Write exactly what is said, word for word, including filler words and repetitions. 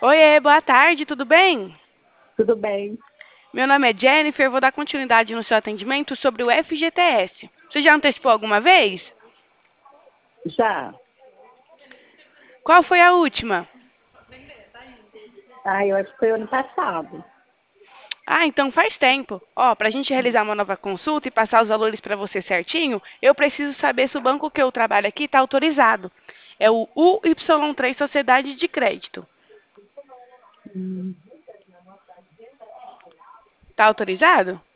Oiê, boa tarde, tudo bem? Tudo bem? Meu nome é Jennifer, vou dar continuidade no seu atendimento sobre o F G T S. Você já antecipou alguma vez? Já. Qual foi a última? Ah, eu acho que foi ano passado. Ah, então faz tempo. Ó, para a gente realizar uma nova consulta e passar os valores para você certinho, eu preciso saber se o banco que eu trabalho aqui está autorizado. É o U Y três Sociedade de Crédito. Hum, Está autorizado?